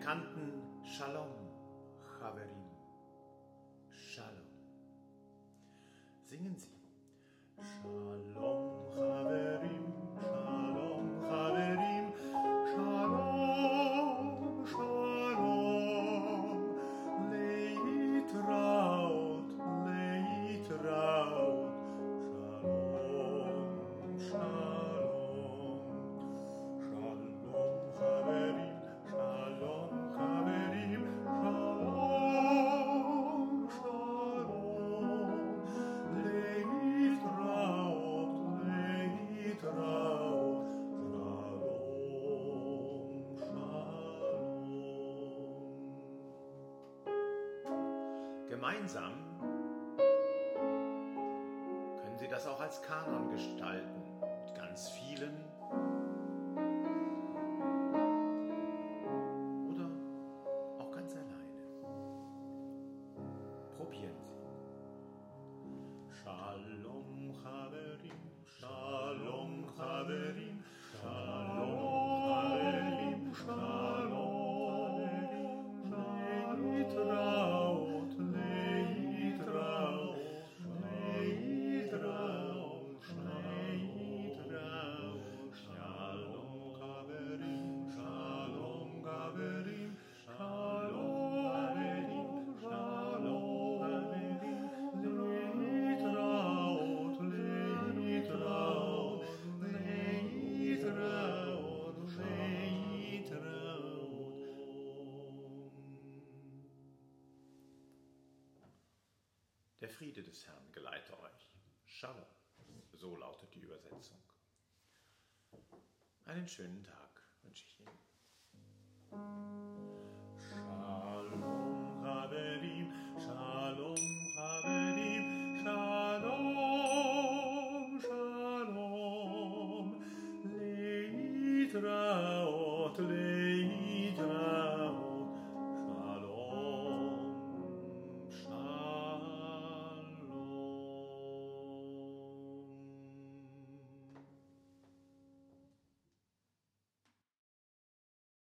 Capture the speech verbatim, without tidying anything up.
bekannten Shalom, Chaverim. Shalom. Singen Sie. Shalom, Chaverim, Shalom, Chaverim, Shalom, Shalom, Leitraut, Leitraut, Shalom, Shalom, Shalom, Chaverim, Shalom, Chaverim, Shalom, Shalom, Leitraut, Leitraut, Shalom, Shalom. Gemeinsam können Sie das auch als Kanon gestalten, mit ganz vielen oder auch ganz alleine. Probieren Sie. Shalom Chaverim, Shalom Chaverim, Shalom Chaverim, Shalom, Leitraut, Leitraut, Leitraut, Leitraut, Shalom Chaverim, Shalom Chaverim, Shalom Chaverim, Shalom Chaverim, Leitraut, Leitraut, Leitraut, Leitraut. Der Friede des Herrn geleite euch. Shalom, so lautet die Übersetzung. Einen schönen Tag wünsche ich Ihnen. Shalom Chaverim, Shalom Chaverim, Shalom, Shalom, Leitraut.